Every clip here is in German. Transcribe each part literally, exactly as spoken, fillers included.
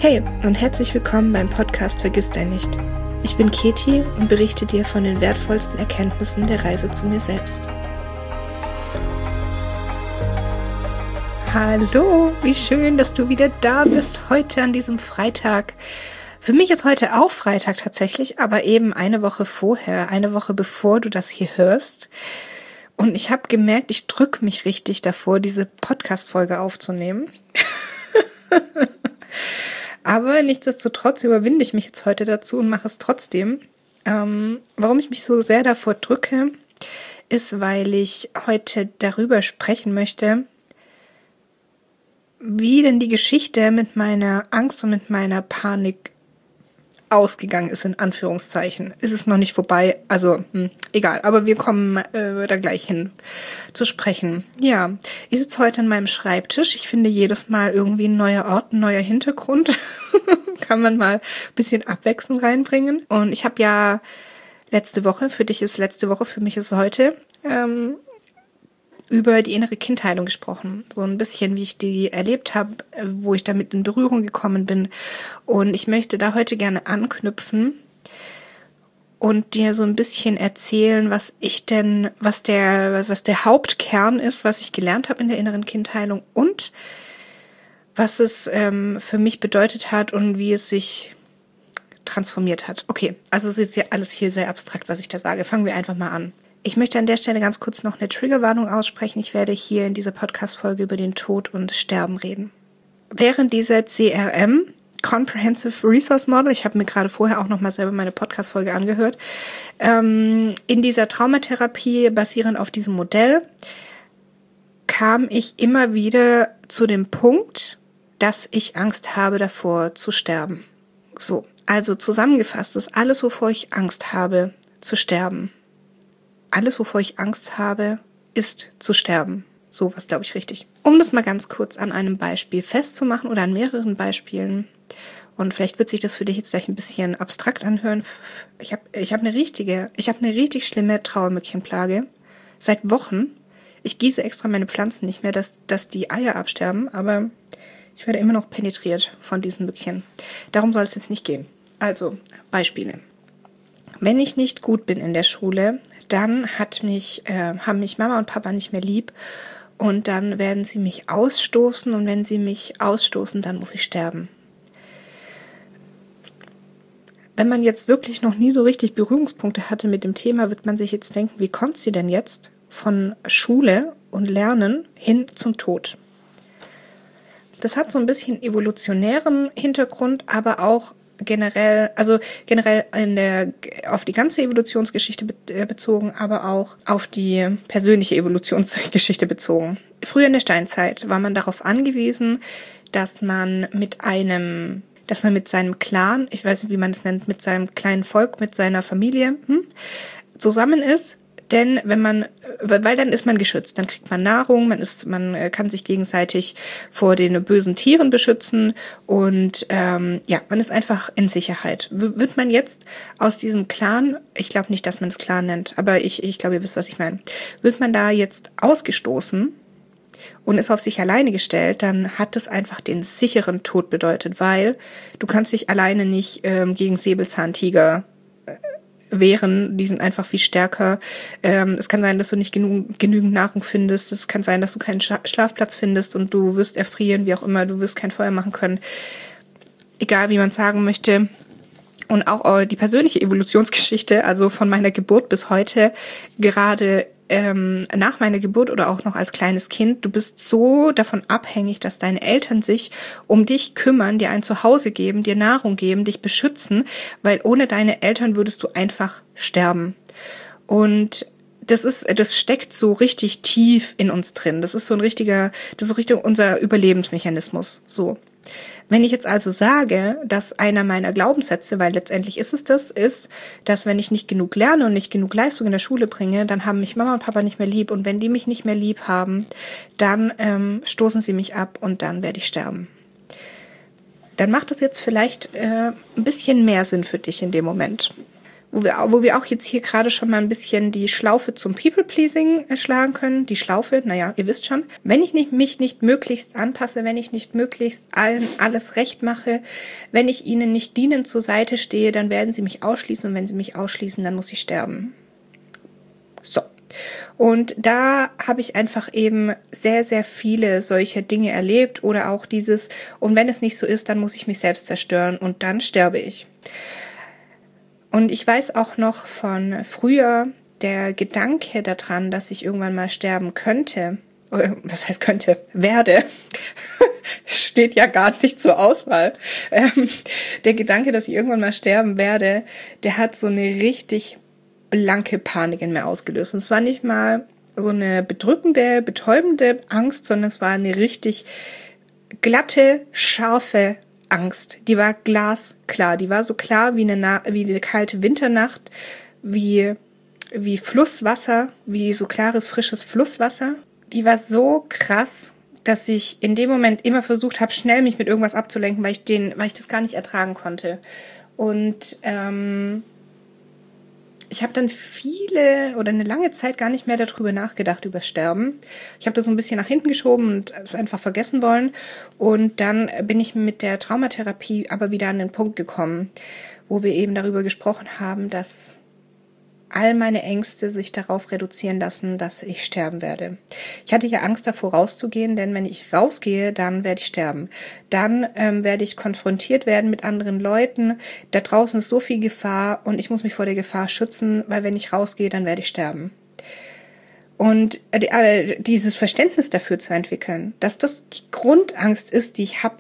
Hey und herzlich willkommen beim Podcast Vergiss dein nicht. Ich bin Keti und berichte dir von den wertvollsten Erkenntnissen der Reise zu mir selbst. Hallo, wie schön, dass du wieder da bist heute an diesem Freitag. Für mich ist heute auch Freitag tatsächlich, aber eben eine Woche vorher, eine Woche bevor du das hier hörst. Und ich habe gemerkt, ich drücke mich richtig davor, diese Podcast-Folge aufzunehmen. Aber nichtsdestotrotz überwinde ich mich jetzt heute dazu und mache es trotzdem. Ähm, warum ich mich so sehr davor drücke, ist, weil ich heute darüber sprechen möchte, wie denn die Geschichte mit meiner Angst und mit meiner Panik ausgegangen ist, in Anführungszeichen. Ist es noch nicht vorbei, also hm, egal, aber wir kommen äh, da gleich hin zu sprechen. Ja, ich sitze heute an meinem Schreibtisch. Ich finde jedes Mal irgendwie ein neuer Ort, ein neuer Hintergrund. Kann man mal ein bisschen Abwechslung reinbringen. Und ich habe ja letzte Woche, für dich ist letzte Woche, für mich ist heute, ähm, über die innere Kindheilung gesprochen. So ein bisschen, wie ich die erlebt habe, wo ich damit in Berührung gekommen bin. Und ich möchte da heute gerne anknüpfen und dir so ein bisschen erzählen, was ich denn, was der, was der Hauptkern ist, was ich gelernt habe in der inneren Kindheilung und was es ähm, für mich bedeutet hat und wie es sich transformiert hat. Okay, also es ist ja alles hier sehr abstrakt, was ich da sage. Fangen wir einfach mal an. Ich möchte an der Stelle ganz kurz noch eine Triggerwarnung aussprechen. Ich werde hier in dieser Podcast-Folge über den Tod und Sterben reden. Während dieser C R M, Comprehensive Resource Model, ich habe mir gerade vorher auch noch mal selber meine Podcast-Folge angehört, ähm, in dieser Traumatherapie basierend auf diesem Modell, kam ich immer wieder zu dem Punkt, dass ich Angst habe davor zu sterben. So, also zusammengefasst ist alles, wovor ich Angst habe, zu sterben. Alles, wovor ich Angst habe, ist zu sterben. So was, glaube ich, richtig. Um das mal ganz kurz an einem Beispiel festzumachen oder an mehreren Beispielen, und vielleicht wird sich das für dich jetzt gleich ein bisschen abstrakt anhören. Ich habe ich hab eine richtige, ich habe eine richtig schlimme Trauermückchenplage. Seit Wochen. Ich gieße extra meine Pflanzen nicht mehr, dass, dass die Eier absterben, aber ich werde immer noch penetriert von diesen Mückchen. Darum soll es jetzt nicht gehen. Also, Beispiele. Wenn ich nicht gut bin in der Schule, dann hat mich, äh, haben mich Mama und Papa nicht mehr lieb und dann werden sie mich ausstoßen und wenn sie mich ausstoßen, dann muss ich sterben. Wenn man jetzt wirklich noch nie so richtig Berührungspunkte hatte mit dem Thema, wird man sich jetzt denken, wie kommt sie denn jetzt von Schule und Lernen hin zum Tod? Das hat so ein bisschen evolutionären Hintergrund, aber auch generell, also generell in der, auf die ganze Evolutionsgeschichte bezogen, aber auch auf die persönliche Evolutionsgeschichte bezogen. Früher in der Steinzeit war man darauf angewiesen, dass man mit einem, dass man mit seinem Clan, ich weiß nicht, wie man es nennt, mit seinem kleinen Volk, mit seiner Familie hm, zusammen ist. Denn wenn man, weil dann ist man geschützt, dann kriegt man Nahrung, man ist, man kann sich gegenseitig vor den bösen Tieren beschützen und ähm, ja, man ist einfach in Sicherheit. W- wird man jetzt aus diesem Clan, ich glaube nicht, dass man es Clan nennt, aber ich, ich glaube, ihr wisst, was ich meine, wird man da jetzt ausgestoßen und ist auf sich alleine gestellt, dann hat es einfach den sicheren Tod bedeutet, weil du kannst dich alleine nicht ähm, gegen Säbelzahntiger wehren, die sind einfach viel stärker. Ähm, es kann sein, dass du nicht genug, genügend Nahrung findest. Es kann sein, dass du keinen Schla- Schlafplatz findest und du wirst erfrieren, wie auch immer. Du wirst kein Feuer machen können. Egal, wie man es sagen möchte. Und auch die persönliche Evolutionsgeschichte, also von meiner Geburt bis heute, gerade ähm, nach meiner Geburt oder auch noch als kleines Kind, du bist so davon abhängig, dass deine Eltern sich um dich kümmern, dir ein Zuhause geben, dir Nahrung geben, dich beschützen, weil ohne deine Eltern würdest du einfach sterben. Und das ist, das steckt so richtig tief in uns drin. Das ist so ein richtiger, das ist so richtig unser Überlebensmechanismus. So. Wenn ich jetzt also sage, dass einer meiner Glaubenssätze, weil letztendlich ist es das, ist, dass wenn ich nicht genug lerne und nicht genug Leistung in der Schule bringe, dann haben mich Mama und Papa nicht mehr lieb und wenn die mich nicht mehr lieb haben, dann ähm, stoßen sie mich ab und dann werde ich sterben. Dann macht das jetzt vielleicht äh, ein bisschen mehr Sinn für dich in dem Moment. wo wir, wo wir auch jetzt hier gerade schon mal ein bisschen die Schlaufe zum People-Pleasing schlagen können. Die Schlaufe, naja, ihr wisst schon. Wenn ich nicht, mich nicht möglichst anpasse, wenn ich nicht möglichst allen alles recht mache, wenn ich ihnen nicht dienend zur Seite stehe, dann werden sie mich ausschließen und wenn sie mich ausschließen, dann muss ich sterben. So. Und da habe ich einfach eben sehr, sehr viele solche Dinge erlebt oder auch dieses, und wenn es nicht so ist, dann muss ich mich selbst zerstören und dann sterbe ich. Und ich weiß auch noch von früher, der Gedanke daran, dass ich irgendwann mal sterben könnte, oder was heißt könnte, werde, steht ja gar nicht zur Auswahl. Ähm, der Gedanke, dass ich irgendwann mal sterben werde, der hat so eine richtig blanke Panik in mir ausgelöst. Und es war nicht mal so eine bedrückende, betäubende Angst, sondern es war eine richtig glatte, scharfe Angst. Die war glasklar. Die war so klar wie eine, Na- wie eine kalte Winternacht, wie, wie Flusswasser, wie so klares, frisches Flusswasser. Die war so krass, dass ich in dem Moment immer versucht habe, schnell mich mit irgendwas abzulenken, weil ich den, weil ich das gar nicht ertragen konnte. Und ähm, ich habe dann viele oder eine lange Zeit gar nicht mehr darüber nachgedacht, über Sterben. Ich habe das so ein bisschen nach hinten geschoben und es einfach vergessen wollen. Und dann bin ich mit der Traumatherapie aber wieder an den Punkt gekommen, wo wir eben darüber gesprochen haben, dass all meine Ängste sich darauf reduzieren lassen, dass ich sterben werde. Ich hatte ja Angst davor rauszugehen, denn wenn ich rausgehe, dann werde ich sterben. Dann ähm, werde ich konfrontiert werden mit anderen Leuten. Da draußen ist so viel Gefahr und ich muss mich vor der Gefahr schützen, weil wenn ich rausgehe, dann werde ich sterben. Und äh, dieses Verständnis dafür zu entwickeln, dass das die Grundangst ist, die ich habe,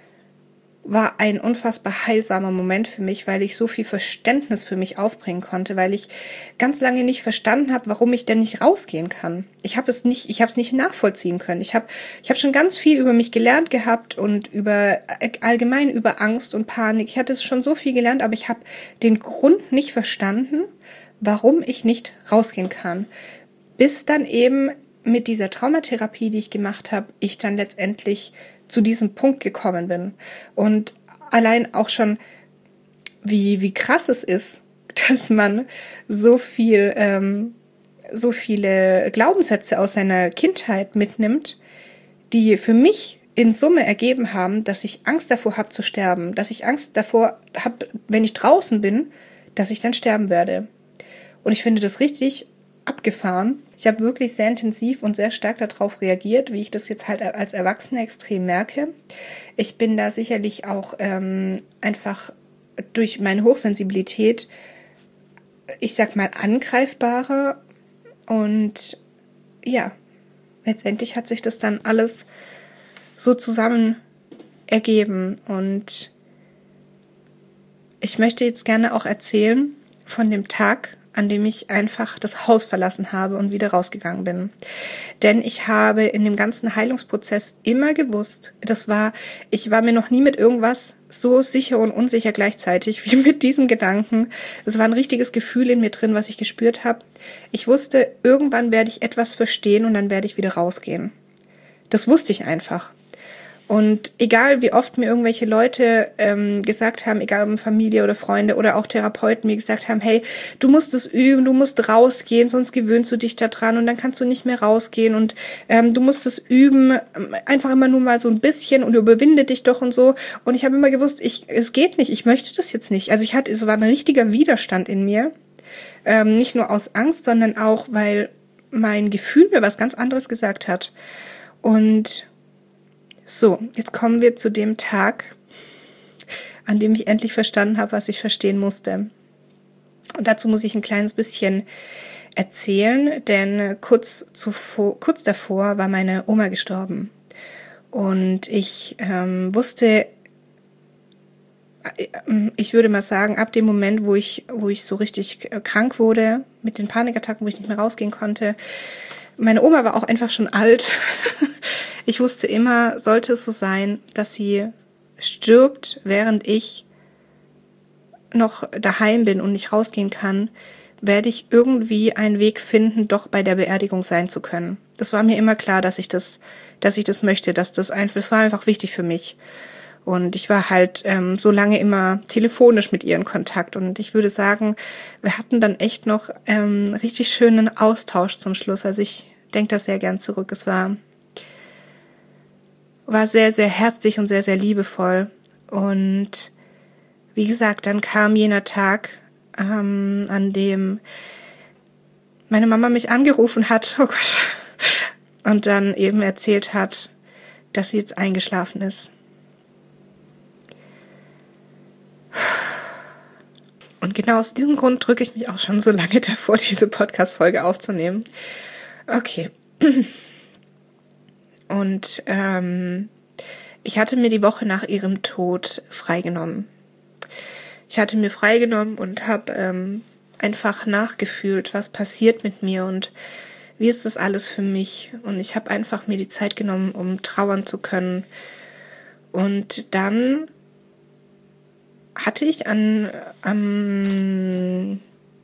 war ein unfassbar heilsamer Moment für mich, weil ich so viel Verständnis für mich aufbringen konnte, weil ich ganz lange nicht verstanden habe, warum ich denn nicht rausgehen kann. Ich habe es nicht, ich habe es nicht nachvollziehen können. Ich habe, ich habe schon ganz viel über mich gelernt gehabt und über allgemein über Angst und Panik. Ich hatte schon so viel gelernt, aber ich habe den Grund nicht verstanden, warum ich nicht rausgehen kann. Bis dann eben mit dieser Traumatherapie, die ich gemacht habe, ich dann letztendlich zu diesem Punkt gekommen bin. Und allein auch schon, wie, wie krass es ist, dass man so viel, ähm, so viele Glaubenssätze aus seiner Kindheit mitnimmt, die für mich in Summe ergeben haben, dass ich Angst davor habe zu sterben, dass ich Angst davor habe, wenn ich draußen bin, dass ich dann sterben werde. Und ich finde das richtig abgefahren. Ich habe wirklich sehr intensiv und sehr stark darauf reagiert, wie ich das jetzt halt als Erwachsene extrem merke. Ich bin da sicherlich auch ähm, einfach durch meine Hochsensibilität, ich sag mal, angreifbarer. Und ja, letztendlich hat sich das dann alles so zusammen ergeben. Und ich möchte jetzt gerne auch erzählen von dem Tag, an dem ich einfach das Haus verlassen habe und wieder rausgegangen bin. Denn ich habe in dem ganzen Heilungsprozess immer gewusst, das war, ich war mir noch nie mit irgendwas so sicher und unsicher gleichzeitig wie mit diesem Gedanken. Es war ein richtiges Gefühl in mir drin, was ich gespürt habe. Ich wusste, irgendwann werde ich etwas verstehen und dann werde ich wieder rausgehen. Das wusste ich einfach. Und egal, wie oft mir irgendwelche Leute ähm, gesagt haben, egal ob Familie oder Freunde oder auch Therapeuten mir gesagt haben, hey, du musst es üben, du musst rausgehen, sonst gewöhnst du dich da dran und dann kannst du nicht mehr rausgehen und ähm, du musst es üben, einfach immer nur mal so ein bisschen und überwinde dich doch und so. Und ich habe immer gewusst, ich es geht nicht, ich möchte das jetzt nicht. Also ich hatte, es war ein richtiger Widerstand in mir, ähm, nicht nur aus Angst, sondern auch, weil mein Gefühl mir was ganz anderes gesagt hat. Und so, jetzt kommen wir zu dem Tag, an dem ich endlich verstanden habe, was ich verstehen musste. Und dazu muss ich ein kleines bisschen erzählen, denn kurz zuvor, kurz davor war meine Oma gestorben. Und ich ähm, wusste, ich würde mal sagen, ab dem Moment, wo ich, wo ich so richtig krank wurde, mit den Panikattacken, wo ich nicht mehr rausgehen konnte, meine Oma war auch einfach schon alt. Ich wusste immer, sollte es so sein, dass sie stirbt, während ich noch daheim bin und nicht rausgehen kann, werde ich irgendwie einen Weg finden, doch bei der Beerdigung sein zu können. Das war mir immer klar, dass ich das, dass ich das möchte, dass das einfach, das war einfach wichtig für mich. Und ich war halt ähm, so lange immer telefonisch mit ihr in Kontakt. Und ich würde sagen, wir hatten dann echt noch ähm, richtig schönen Austausch zum Schluss. Also ich denke da sehr gern zurück. Es war, war sehr, sehr herzlich und sehr, sehr liebevoll. Und wie gesagt, dann kam jener Tag, ähm, an dem meine Mama mich angerufen hat, oh Gott, und dann eben erzählt hat, dass sie jetzt eingeschlafen ist. Und genau aus diesem Grund drücke ich mich auch schon so lange davor, diese Podcast-Folge aufzunehmen. Okay. Und ähm, ich hatte mir die Woche nach ihrem Tod freigenommen. Ich hatte mir freigenommen und habe ähm, einfach nachgefühlt, was passiert mit mir und wie ist das alles für mich. Und ich habe einfach mir die Zeit genommen, um trauern zu können. Und dann hatte ich an, am,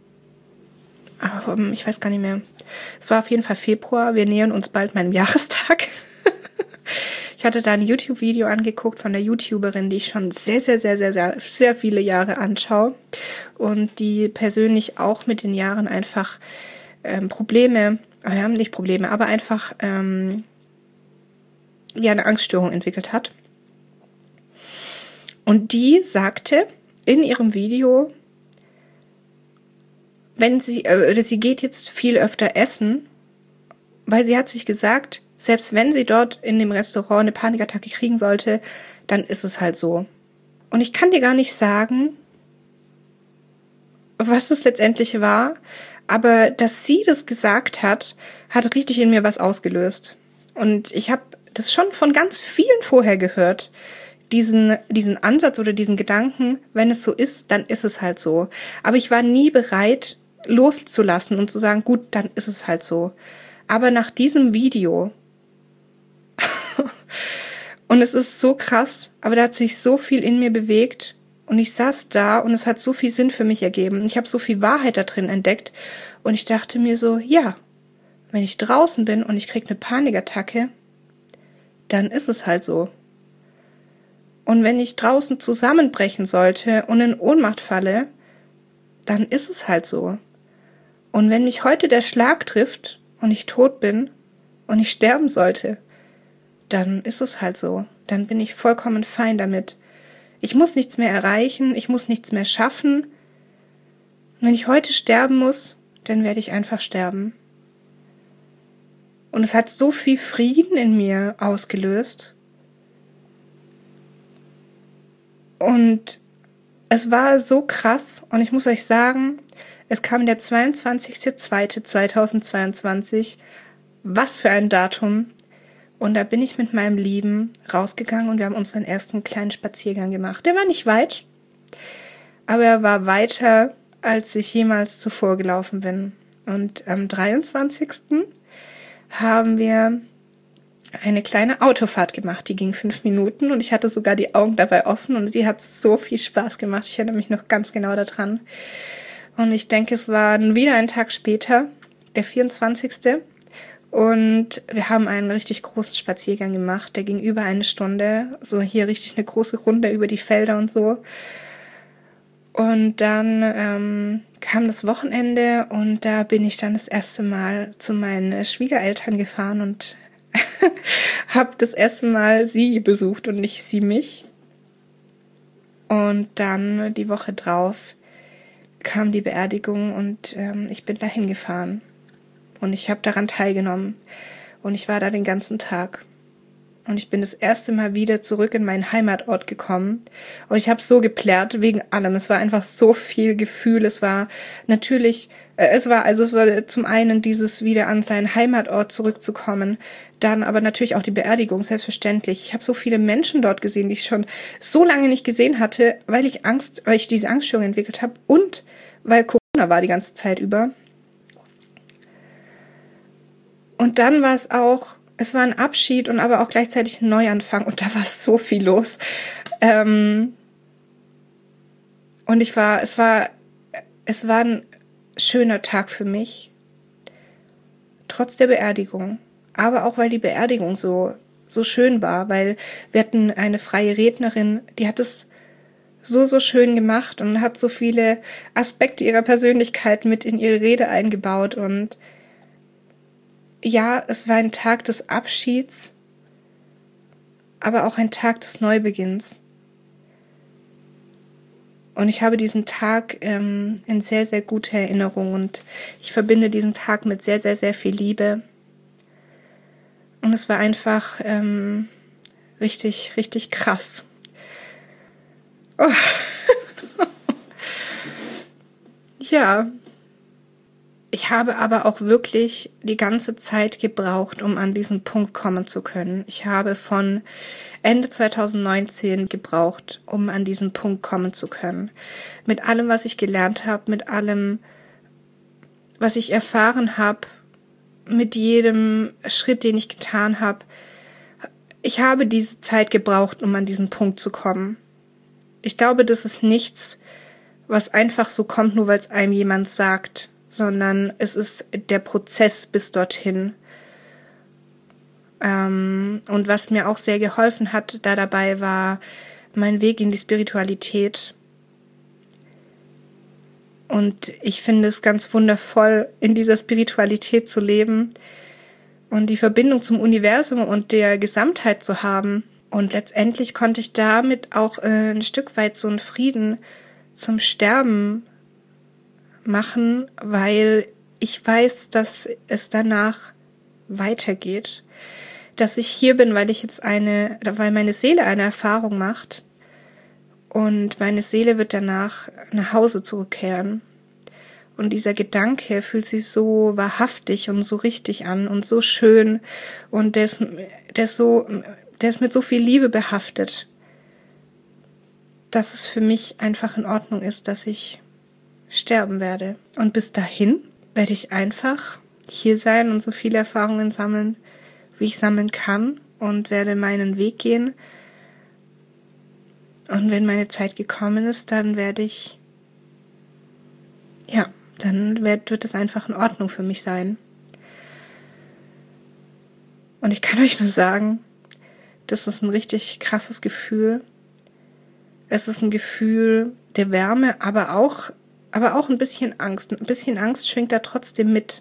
ähm, ich weiß gar nicht mehr, es war auf jeden Fall Februar, wir nähern uns bald meinem Jahrestag. Ich hatte da ein YouTube-Video angeguckt von der YouTuberin, die ich schon sehr, sehr, sehr, sehr, sehr, sehr viele Jahre anschaue und die persönlich auch mit den Jahren einfach ähm, Probleme, äh, nicht Probleme, aber einfach ähm, ja eine Angststörung entwickelt hat. Und die sagte in ihrem Video, wenn sie, äh, sie geht jetzt viel öfter essen, weil sie hat sich gesagt, selbst wenn sie dort in dem Restaurant eine Panikattacke kriegen sollte, dann ist es halt so. Und ich kann dir gar nicht sagen, was es letztendlich war, aber dass sie das gesagt hat, hat richtig in mir was ausgelöst. Und ich habe das schon von ganz vielen vorher gehört, diesen diesen Ansatz oder diesen Gedanken, wenn es so ist, dann ist es halt so. Aber ich war nie bereit, loszulassen und zu sagen, gut, dann ist es halt so. Aber nach diesem Video und es ist so krass, aber da hat sich so viel in mir bewegt und ich saß da und es hat so viel Sinn für mich ergeben. Ich habe so viel Wahrheit da drin entdeckt und ich dachte mir so, ja, wenn ich draußen bin und ich krieg eine Panikattacke, dann ist es halt so. Und wenn ich draußen zusammenbrechen sollte und in Ohnmacht falle, dann ist es halt so. Und wenn mich heute der Schlag trifft und ich tot bin und ich sterben sollte, dann ist es halt so. Dann bin ich vollkommen fein damit. Ich muss nichts mehr erreichen, ich muss nichts mehr schaffen. Wenn ich heute sterben muss, dann werde ich einfach sterben. Und es hat so viel Frieden in mir ausgelöst. Und es war so krass. Und ich muss euch sagen, es kam der zweiundzwanzigster zweiter zweitausendzweiundzwanzig. Was für ein Datum. Und da bin ich mit meinem Lieben rausgegangen und wir haben unseren ersten kleinen Spaziergang gemacht. Der war nicht weit, aber er war weiter, als ich jemals zuvor gelaufen bin. Und am dreiundzwanzigsten haben wir eine kleine Autofahrt gemacht. Die ging fünf Minuten und ich hatte sogar die Augen dabei offen und sie hat so viel Spaß gemacht. Ich erinnere mich noch ganz genau daran. Und ich denke, es war wieder ein Tag später, der vierundzwanzigste Und wir haben einen richtig großen Spaziergang gemacht. Der ging über eine Stunde. So hier richtig eine große Runde über die Felder und so. Und dann ähm, kam das Wochenende und da bin ich dann das erste Mal zu meinen Schwiegereltern gefahren und habe das erste Mal sie besucht und nicht sie mich. Und dann die Woche drauf kam die Beerdigung und ähm, ich bin dahin gefahren. Und ich habe daran teilgenommen. Und ich war da den ganzen Tag. Und ich bin das erste Mal wieder zurück in meinen Heimatort gekommen. Und ich habe so geplärt wegen allem. Es war einfach so viel Gefühl. Es war natürlich, äh, es war, also es war zum einen dieses wieder an seinen Heimatort zurückzukommen. Dann aber natürlich auch die Beerdigung, selbstverständlich. Ich habe so viele Menschen dort gesehen, die ich schon so lange nicht gesehen hatte, weil ich Angst, weil ich diese Angststörung entwickelt habe. Und weil Corona war die ganze Zeit über. Und dann war es auch, es war ein Abschied und aber auch gleichzeitig ein Neuanfang und da war so viel los. Ähm und ich war, es war, es war ein schöner Tag für mich, trotz der Beerdigung. Aber auch, weil die Beerdigung so, so schön war, weil wir hatten eine freie Rednerin, die hat es so, so schön gemacht und hat so viele Aspekte ihrer Persönlichkeit mit in ihre Rede eingebaut. Und ja, es war ein Tag des Abschieds, aber auch ein Tag des Neubeginns. Und ich habe diesen Tag ähm, in sehr, sehr guter Erinnerung und ich verbinde diesen Tag mit sehr, sehr, sehr viel Liebe. Und es war einfach ähm, richtig, richtig krass. Oh. Ja. Ich habe aber auch wirklich die ganze Zeit gebraucht, um an diesen Punkt kommen zu können. Ich habe von Ende zwanzig neunzehn gebraucht, um an diesen Punkt kommen zu können. Mit allem, was ich gelernt habe, mit allem, was ich erfahren habe, mit jedem Schritt, den ich getan habe. Ich habe diese Zeit gebraucht, um an diesen Punkt zu kommen. Ich glaube, das ist nichts, was einfach so kommt, nur weil es einem jemand sagt, sondern es ist der Prozess bis dorthin. Ähm, und was mir auch sehr geholfen hat da dabei, war mein Weg in die Spiritualität. Und ich finde es ganz wundervoll, in dieser Spiritualität zu leben und die Verbindung zum Universum und der Gesamtheit zu haben. Und letztendlich konnte ich damit auch äh, ein Stück weit so einen Frieden zum Sterben machen, weil ich weiß, dass es danach weitergeht. Dass ich hier bin, weil ich jetzt eine, weil meine Seele eine Erfahrung macht und meine Seele wird danach nach Hause zurückkehren. Und dieser Gedanke fühlt sich so wahrhaftig und so richtig an und so schön und der ist, der ist so, der ist mit so viel Liebe behaftet, dass es für mich einfach in Ordnung ist, dass ich sterben werde. Und bis dahin werde ich einfach hier sein und so viele Erfahrungen sammeln, wie ich sammeln kann und werde meinen Weg gehen. Und wenn meine Zeit gekommen ist, dann werde ich, ja, dann wird, wird es einfach in Ordnung für mich sein. Und ich kann euch nur sagen, das ist ein richtig krasses Gefühl. Es ist ein Gefühl der Wärme, aber auch, aber auch ein bisschen Angst. Ein bisschen Angst schwingt da trotzdem mit,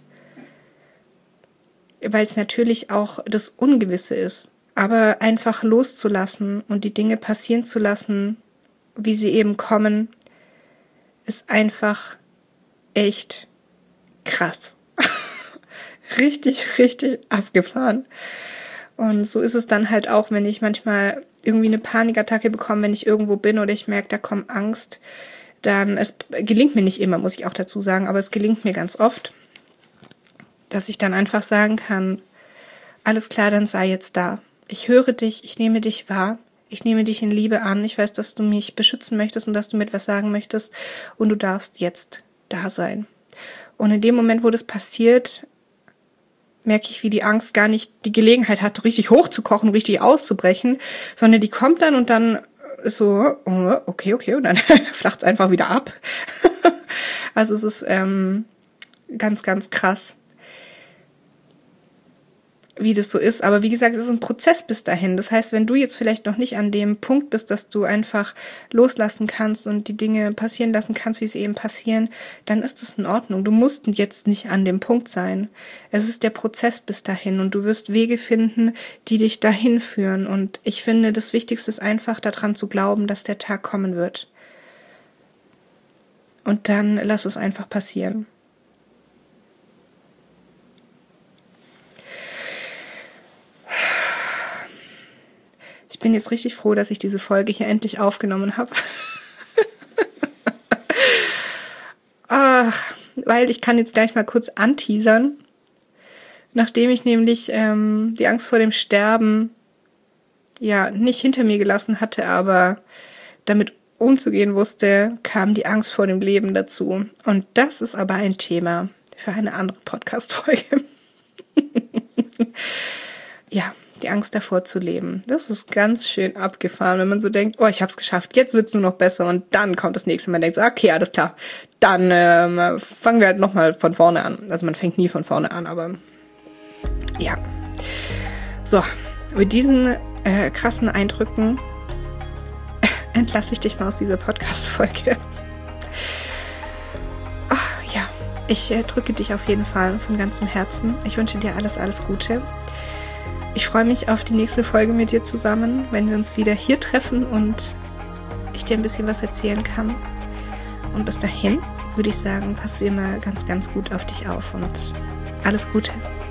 weil es natürlich auch das Ungewisse ist. Aber einfach loszulassen und die Dinge passieren zu lassen, wie sie eben kommen, ist einfach echt krass. richtig, richtig abgefahren. Und so ist es dann halt auch, wenn ich manchmal irgendwie eine Panikattacke bekomme, wenn ich irgendwo bin oder ich merke, da kommt Angst, dann, es gelingt mir nicht immer, muss ich auch dazu sagen, aber es gelingt mir ganz oft, dass ich dann einfach sagen kann, alles klar, dann sei jetzt da. Ich höre dich, ich nehme dich wahr, ich nehme dich in Liebe an, ich weiß, dass du mich beschützen möchtest und dass du mir etwas sagen möchtest und du darfst jetzt da sein. Und in dem Moment, wo das passiert, merke ich, wie die Angst gar nicht die Gelegenheit hat, richtig hochzukochen, richtig auszubrechen, sondern die kommt dann und dann so, oh, okay, okay, und dann flacht es einfach wieder ab. Also es ist ähm, ganz, ganz krass, wie das so ist. Aber wie gesagt, es ist ein Prozess bis dahin. Das heißt, wenn du jetzt vielleicht noch nicht an dem Punkt bist, dass du einfach loslassen kannst und die Dinge passieren lassen kannst, wie sie eben passieren, dann ist das in Ordnung. Du musst jetzt nicht an dem Punkt sein. Es ist der Prozess bis dahin und du wirst Wege finden, die dich dahin führen. Und ich finde, das Wichtigste ist einfach daran zu glauben, dass der Tag kommen wird. Und dann lass es einfach passieren. Ich bin jetzt richtig froh, dass ich diese Folge hier endlich aufgenommen habe. Ach, weil ich kann jetzt gleich mal kurz anteasern. Nachdem ich nämlich ähm, die Angst vor dem Sterben ja nicht hinter mir gelassen hatte, aber damit umzugehen wusste, kam die Angst vor dem Leben dazu. Und das ist aber ein Thema für eine andere Podcast-Folge. Ja. Die Angst davor zu leben. Das ist ganz schön abgefahren, wenn man so denkt, oh, ich hab's geschafft, jetzt wird's nur noch besser und dann kommt das nächste. Man denkt so, okay, alles klar, dann ähm, fangen wir halt nochmal von vorne an. Also man fängt nie von vorne an, aber ja. So, mit diesen äh, krassen Eindrücken entlasse ich dich mal aus dieser Podcast-Folge. Oh, ja, ich äh, drücke dich auf jeden Fall von ganzem Herzen. Ich wünsche dir alles, alles Gute. Ich freue mich auf die nächste Folge mit dir zusammen, wenn wir uns wieder hier treffen und ich dir ein bisschen was erzählen kann. Und bis dahin würde ich sagen, pass wie immer ganz, ganz gut auf dich auf und alles Gute.